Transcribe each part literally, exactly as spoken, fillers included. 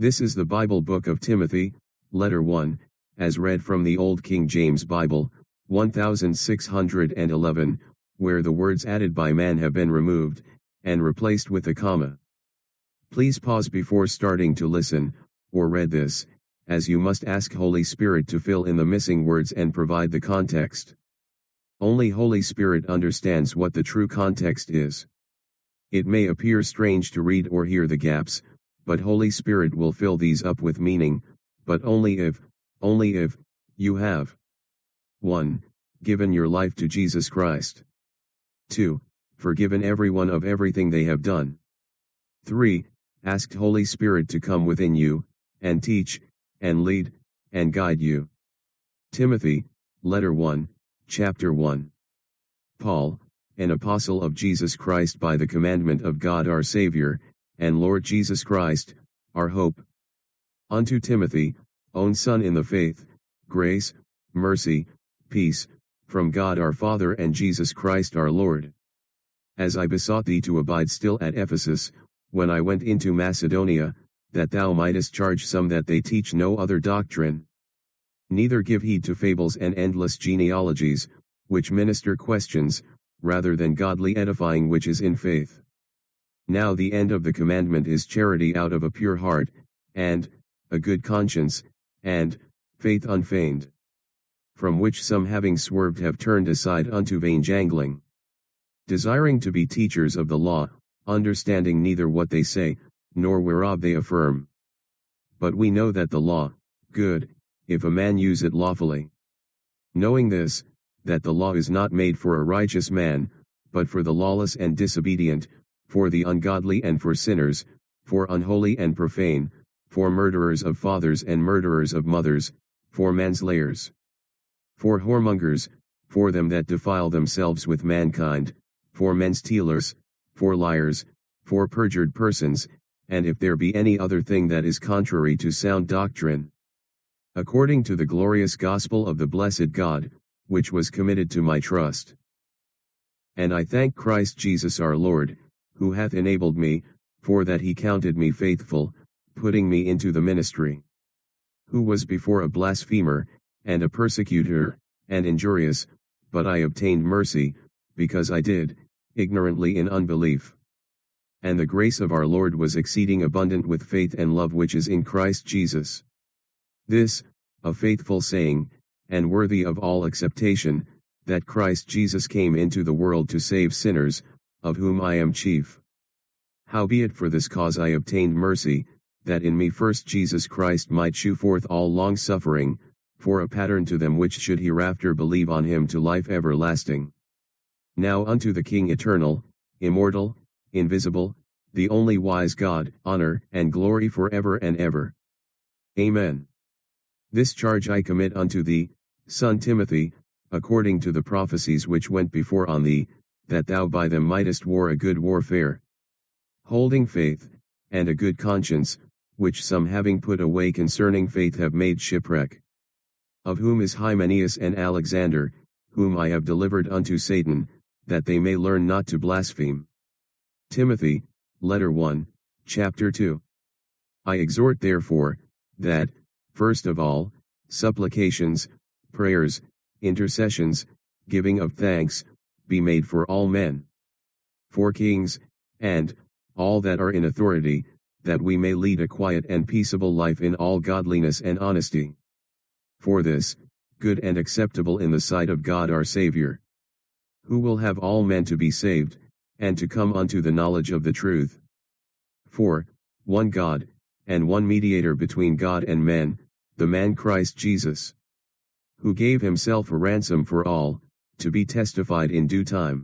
This is the Bible Book of Timothy, Letter one, as read from the Old King James Bible, sixteen eleven, where the words added by man have been removed, and replaced with a comma. Please pause before starting to listen, or read this, as you must ask Holy Spirit to fill in the missing words and provide the context. Only Holy Spirit understands what the true context is. It may appear strange to read or hear the gaps, but Holy Spirit will fill these up with meaning, but only if, only if, you have one. Given your life to Jesus Christ. two. Forgiven everyone of everything they have done. three. Asked Holy Spirit to come within you, and teach, and lead, and guide you. Timothy, Letter one, Chapter one. Paul, an apostle of Jesus Christ by the commandment of God our Savior, and Lord Jesus Christ, our hope. Unto Timothy, own son in the faith, grace, mercy, peace, from God our Father and Jesus Christ our Lord. As I besought thee to abide still at Ephesus, when I went into Macedonia, that thou mightest charge some that they teach no other doctrine. Neither give heed to fables and endless genealogies, which minister questions, rather than godly edifying which is in faith. Now the end of the commandment is charity out of a pure heart, and a good conscience, and faith unfeigned. From which some having swerved have turned aside unto vain jangling. Desiring to be teachers of the law, understanding neither what they say, nor whereof they affirm. But we know that the law, good, if a man use it lawfully. Knowing this, that the law is not made for a righteous man, but for the lawless and disobedient, for the ungodly and for sinners, for unholy and profane, for murderers of fathers and murderers of mothers, for manslayers, for whoremongers, for them that defile themselves with mankind, for men stealers, for liars, for perjured persons, and if there be any other thing that is contrary to sound doctrine. According to the glorious gospel of the blessed God, which was committed to my trust. And I thank Christ Jesus our Lord, who hath enabled me, for that he counted me faithful, putting me into the ministry. Who was before a blasphemer, and a persecutor, and injurious, but I obtained mercy, because I did, ignorantly in unbelief. And the grace of our Lord was exceeding abundant with faith and love which is in Christ Jesus. This, a faithful saying, and worthy of all acceptation, that Christ Jesus came into the world to save sinners, of whom I am chief. Howbeit for this cause I obtained mercy, that in me first Jesus Christ might shew forth all long-suffering, for a pattern to them which should hereafter believe on him to life everlasting. Now unto the King eternal, immortal, invisible, the only wise God, honor and glory forever and ever. Amen. This charge I commit unto thee, son Timothy, according to the prophecies which went before on thee, that thou by them mightest war a good warfare. Holding faith, and a good conscience, which some having put away concerning faith have made shipwreck. Of whom is Hymenaeus and Alexander, whom I have delivered unto Satan, that they may learn not to blaspheme. Timothy, Letter one, Chapter two. I exhort therefore, that, first of all, supplications, prayers, intercessions, giving of thanks, be made for all men. For kings, and all that are in authority, that we may lead a quiet and peaceable life in all godliness and honesty. For this, good and acceptable in the sight of God our Savior. Who will have all men to be saved, and to come unto the knowledge of the truth. For, one God, and one mediator between God and men, the man Christ Jesus. Who gave himself a ransom for all, to be testified in due time.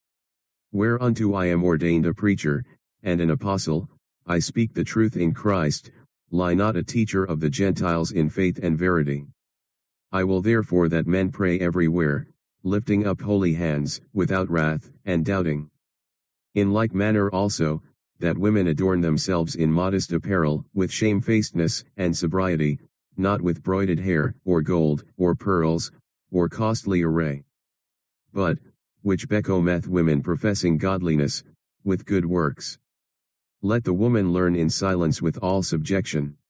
Whereunto I am ordained a preacher, and an apostle, I speak the truth in Christ, lie not a teacher of the Gentiles in faith and verity. I will therefore that men pray everywhere, lifting up holy hands, without wrath, and doubting. In like manner also, that women adorn themselves in modest apparel, with shamefacedness and sobriety, not with broided hair, or gold, or pearls, or costly array. But, which becometh women professing godliness, with good works. Let the woman learn in silence with all subjection.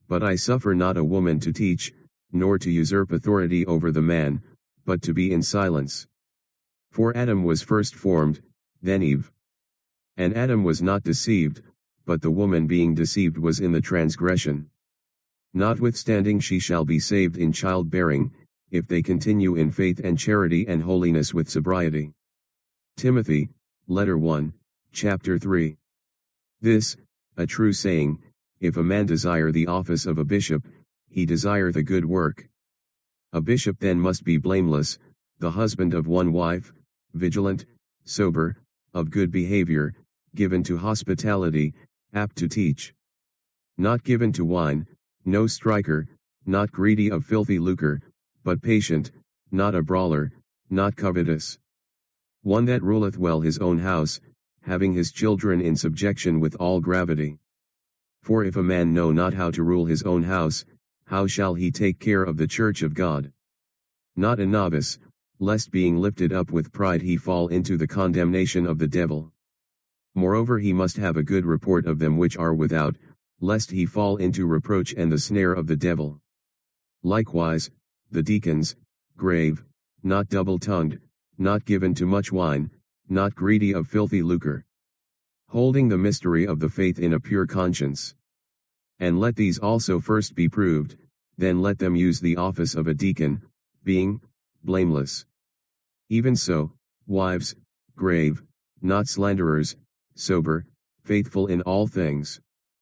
But I suffer not a woman to teach, nor to usurp authority over the man, but to be in silence. For Adam was first formed, then Eve. And Adam was not deceived, but the woman being deceived was in the transgression. Notwithstanding she shall be saved in childbearing, if they continue in faith and charity and holiness with sobriety. Timothy, Letter one, Chapter three. This, a true saying, if a man desire the office of a bishop, he desire the good work. A bishop then must be blameless, the husband of one wife, vigilant, sober, of good behavior, given to hospitality, apt to teach. Not given to wine, no striker, not greedy of filthy lucre, but patient, not a brawler, not covetous. One that ruleth well his own house, having his children in subjection with all gravity. For if a man know not how to rule his own house, how shall he take care of the church of God? Not a novice, lest being lifted up with pride he fall into the condemnation of the devil. Moreover he must have a good report of them which are without, lest he fall into reproach and the snare of the devil. Likewise, the deacons, grave, not double-tongued, not given to much wine, not greedy of filthy lucre. Holding the mystery of the faith in a pure conscience. And let these also first be proved, then let them use the office of a deacon, being blameless. Even so, wives, grave, not slanderers, sober, faithful in all things.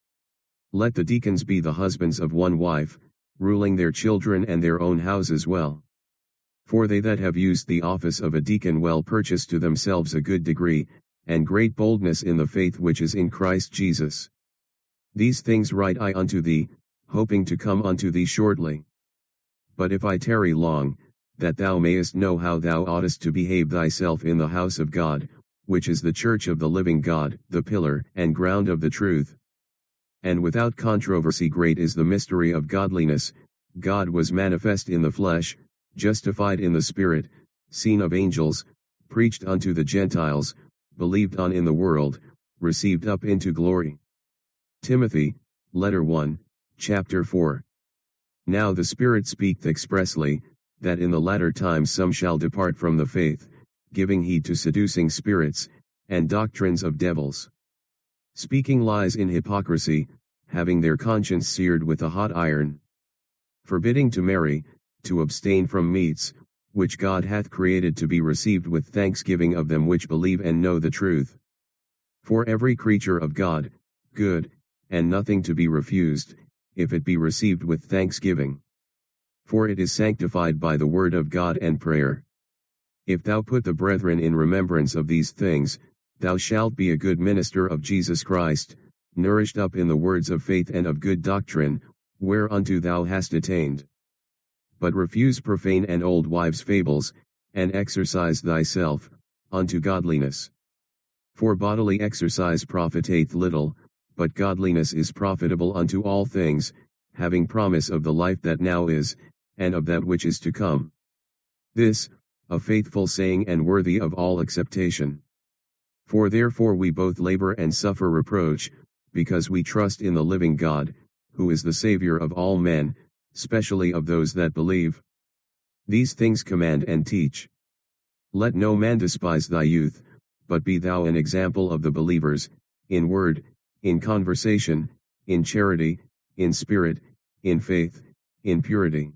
Let the deacons be the husbands of one wife, ruling their children and their own houses well. For they that have used the office of a deacon well purchase to themselves a good degree, and great boldness in the faith which is in Christ Jesus. These things write I unto thee, hoping to come unto thee shortly. But if I tarry long, that thou mayest know how thou oughtest to behave thyself in the house of God, which is the church of the living God, the pillar and ground of the truth. And without controversy great is the mystery of godliness, God was manifest in the flesh, justified in the Spirit, seen of angels, preached unto the Gentiles, believed on in the world, received up into glory. Timothy, Letter one, Chapter four. Now the Spirit speaketh expressly, that in the latter times some shall depart from the faith, giving heed to seducing spirits, and doctrines of devils. Speaking lies in hypocrisy, having their conscience seared with a hot iron. Forbidding to marry, to abstain from meats, which God hath created to be received with thanksgiving of them which believe and know the truth. For every creature of God, good, and nothing to be refused, if it be received with thanksgiving. For it is sanctified by the word of God and prayer. If thou put the brethren in remembrance of these things, thou shalt be a good minister of Jesus Christ, nourished up in the words of faith and of good doctrine, whereunto thou hast attained. But refuse profane and old wives' fables, and exercise thyself, unto godliness. For bodily exercise profiteth little, but godliness is profitable unto all things, having promise of the life that now is, and of that which is to come. This, a faithful saying and worthy of all acceptation. For therefore we both labor and suffer reproach, because we trust in the living God, who is the Saviour of all men, specially of those that believe. These things command and teach. Let no man despise thy youth, but be thou an example of the believers, in word, in conversation, in charity, in spirit, in faith, in purity.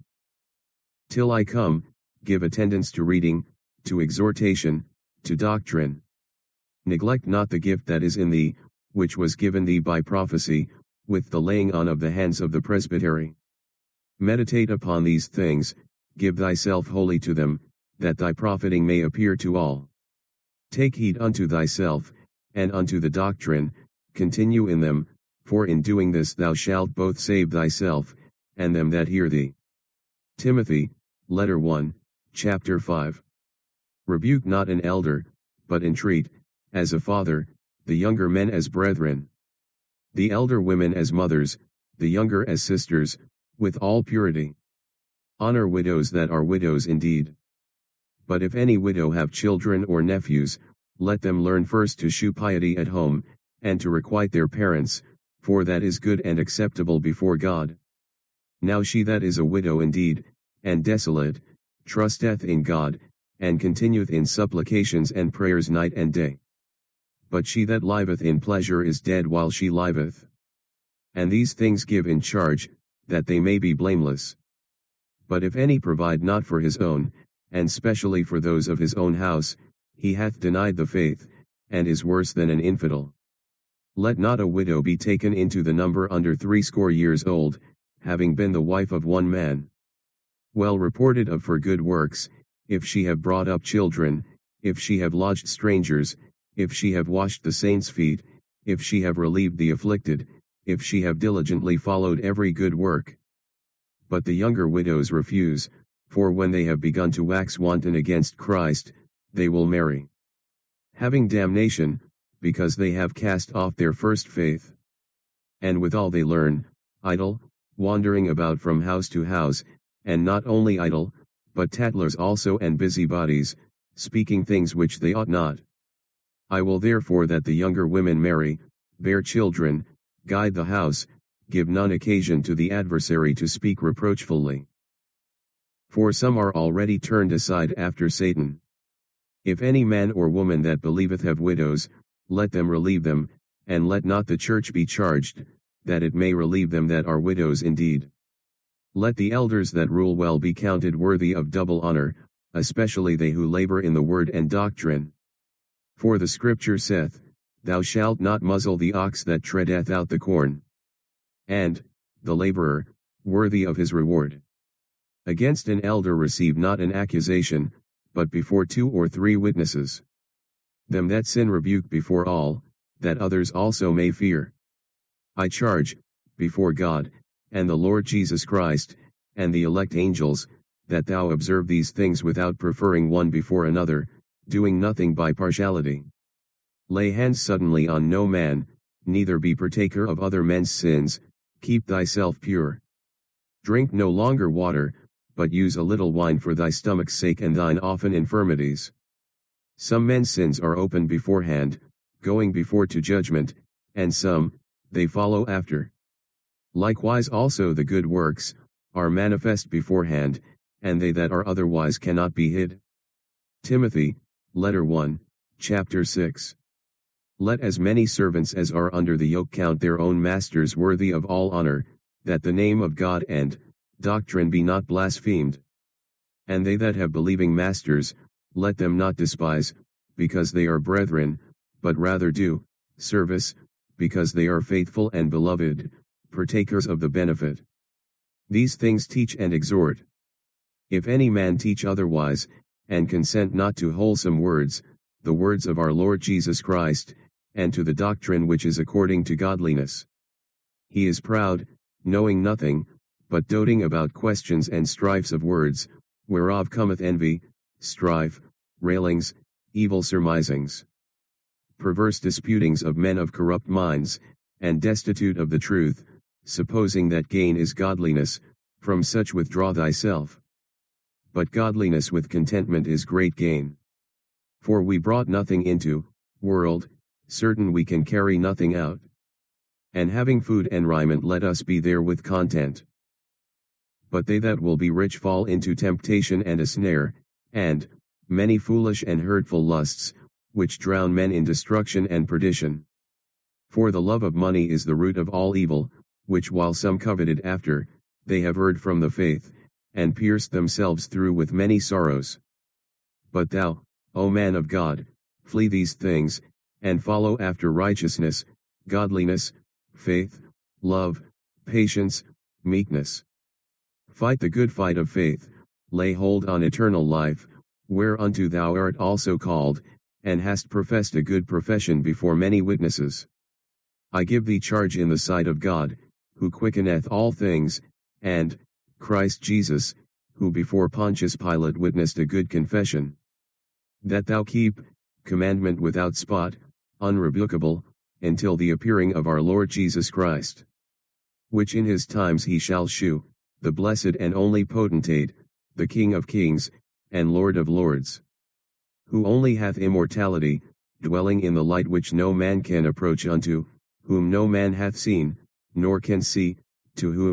Till I come, give attendance to reading, to exhortation, to doctrine. Neglect not the gift that is in thee, which was given thee by prophecy, with the laying on of the hands of the presbytery. Meditate upon these things, give thyself wholly to them, that thy profiting may appear to all. Take heed unto thyself, and unto the doctrine, continue in them, for in doing this thou shalt both save thyself, and them that hear thee. Timothy, Letter one, Chapter five. Rebuke not an elder, but entreat, as a father, the younger men as brethren. The elder women as mothers, the younger as sisters, with all purity. Honor widows that are widows indeed. But if any widow have children or nephews, let them learn first to shew piety at home, and to requite their parents, for that is good and acceptable before God. Now she that is a widow indeed, and desolate, trusteth in God, and continueth in supplications and prayers night and day. But she that liveth in pleasure is dead while she liveth. And these things give in charge, that they may be blameless. But if any provide not for his own, and specially for those of his own house, he hath denied the faith, and is worse than an infidel. Let not a widow be taken into the number under threescore years old, having been the wife of one man. Well reported of for good works, if she have brought up children, if she have lodged strangers, if she have washed the saints' feet, if she have relieved the afflicted, if she have diligently followed every good work. But the younger widows refuse, for when they have begun to wax wanton against Christ, they will marry, having damnation, because they have cast off their first faith. And withal they learn, idle, wandering about from house to house, and not only idle, but tattlers also and busybodies, speaking things which they ought not. I will therefore that the younger women marry, bear children, guide the house, give none occasion to the adversary to speak reproachfully. For some are already turned aside after Satan. If any man or woman that believeth have widows, let them relieve them, and let not the church be charged, that it may relieve them that are widows indeed. Let the elders that rule well be counted worthy of double honor, especially they who labor in the word and doctrine. For the scripture saith, Thou shalt not muzzle the ox that treadeth out the corn. And, the laborer, worthy of his reward. Against an elder receive not an accusation, but before two or three witnesses. Them that sin rebuke before all, that others also may fear. I charge, before God, and the Lord Jesus Christ, and the elect angels, that thou observe these things without preferring one before another, doing nothing by partiality. Lay hands suddenly on no man, neither be partaker of other men's sins, keep thyself pure. Drink no longer water, but use a little wine for thy stomach's sake and thine often infirmities. Some men's sins are open beforehand, going before to judgment, and some, they follow after. Likewise also the good works, are manifest beforehand, and they that are otherwise cannot be hid. Timothy, Letter one, Chapter six. Let as many servants as are under the yoke count their own masters worthy of all honor, that the name of God and doctrine be not blasphemed. And they that have believing masters, let them not despise, because they are brethren, but rather do service, because they are faithful and beloved, partakers of the benefit. These things teach and exhort. If any man teach otherwise, and consent not to wholesome words, the words of our Lord Jesus Christ, and to the doctrine which is according to godliness, he is proud, knowing nothing, but doting about questions and strifes of words, whereof cometh envy, strife, railings, evil surmisings, perverse disputings of men of corrupt minds, and destitute of the truth, supposing that gain is godliness. From such withdraw thyself. But godliness with contentment is great gain. For we brought nothing into world, certain we can carry nothing out. And having food and raiment let us be therewith content. But they that will be rich fall into temptation and a snare, and many foolish and hurtful lusts, which drown men in destruction and perdition. For the love of money is the root of all evil, which while some coveted after, they have erred from the faith, and pierced themselves through with many sorrows. But thou, O man of God, flee these things, and follow after righteousness, godliness, faith, love, patience, meekness. Fight the good fight of faith, lay hold on eternal life, whereunto thou art also called, and hast professed a good profession before many witnesses. I give thee charge in the sight of God, who quickeneth all things, and Christ Jesus, who before Pontius Pilate witnessed a good confession, that thou keep commandment without spot, unrebukable, until the appearing of our Lord Jesus Christ, which in his times he shall shew, the blessed and only potentate, the King of kings, and Lord of lords, who only hath immortality, dwelling in the light which no man can approach unto, whom no man hath seen, nor can see, to whom,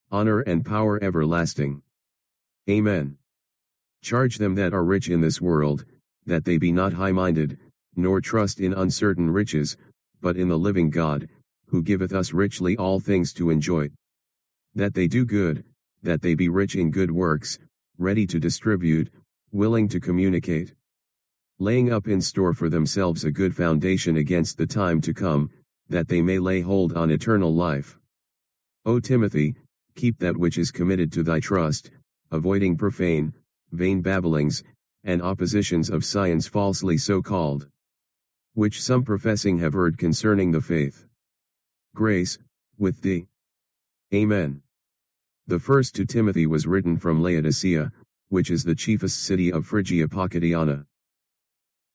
honor and power everlasting. Amen. Charge them that are rich in this world, that they be not high-minded, nor trust in uncertain riches, but in the living God, who giveth us richly all things to enjoy. That they do good, that they be rich in good works, ready to distribute, willing to communicate, laying up in store for themselves a good foundation against the time to come, that they may lay hold on eternal life. O Timothy, keep that which is committed to thy trust, avoiding profane, vain babblings, and oppositions of science falsely so called, which some professing have erred concerning the faith. Grace, with thee. Amen. The first to Timothy was written from Laodicea, which is the chiefest city of Phrygia Pacatiana.